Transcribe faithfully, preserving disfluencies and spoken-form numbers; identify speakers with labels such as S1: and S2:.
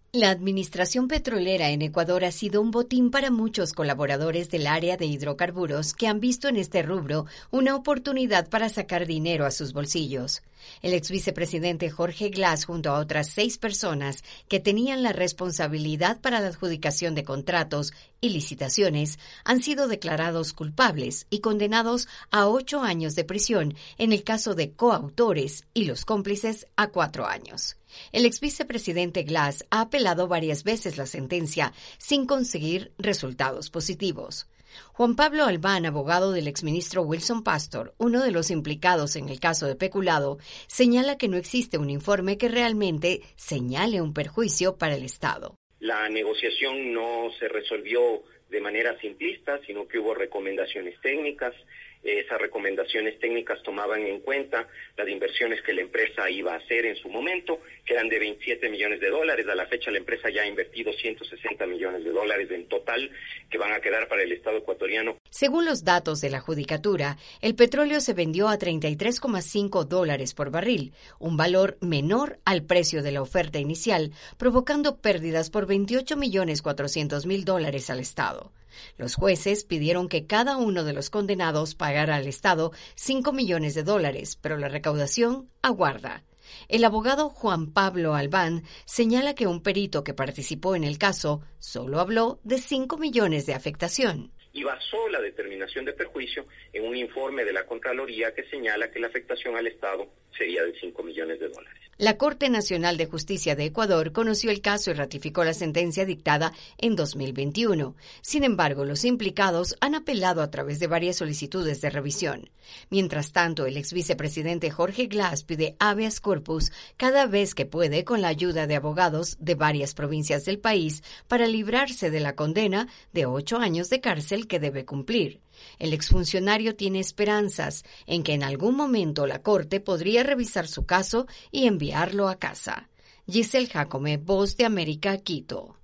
S1: La administración petrolera en Ecuador ha sido un botín para muchos colaboradores del área de hidrocarburos que han visto en este rubro una oportunidad para sacar dinero a sus bolsillos. El ex vicepresidente Jorge Glass, junto a otras seis personas que tenían la responsabilidad para la adjudicación de contratos y licitaciones, han sido declarados culpables y condenados a ocho años de prisión en el caso de coautores y los cómplices a cuatro años. El ex vicepresidente Glass ha apelado varias veces la sentencia sin conseguir resultados positivos. Juan Pablo Albán, abogado del exministro Wilson Pastor, uno de los implicados en el caso de peculado, señala que no existe un informe que realmente señale un perjuicio para el Estado.
S2: La negociación no se resolvió de manera simplista, sino que hubo recomendaciones técnicas. Esas recomendaciones técnicas tomaban en cuenta las inversiones que la empresa iba a hacer en su momento, que eran de veintisiete millones de dólares. A la fecha la empresa ya ha invertido ciento sesenta millones de dólares en total, que van a quedar para el Estado ecuatoriano.
S1: Según los datos de la judicatura, el petróleo se vendió a treinta y tres coma cinco dólares por barril, un valor menor al precio de la oferta inicial, provocando pérdidas por veintiocho millones cuatrocientos mil dólares al Estado. Los jueces pidieron que cada uno de los condenados pagara al Estado cinco millones de dólares, pero la recaudación aguarda. El abogado Juan Pablo Albán señala que un perito que participó en el caso solo habló de cinco millones de afectación.
S2: Y basó la determinación de perjuicio en un informe de la Contraloría que señala que la afectación al Estado sería de cinco millones de dólares.
S1: La Corte Nacional de Justicia de Ecuador conoció el caso y ratificó la sentencia dictada en dos mil veintiuno. Sin embargo, los implicados han apelado a través de varias solicitudes de revisión. Mientras tanto, el ex vicepresidente Jorge Glass pide habeas corpus cada vez que puede con la ayuda de abogados de varias provincias del país para librarse de la condena de ocho años de cárcel que debe cumplir. El exfuncionario tiene esperanzas en que en algún momento la Corte podría revisar su caso y enviarlo a casa. Giselle Jacome, Voz de América, Quito.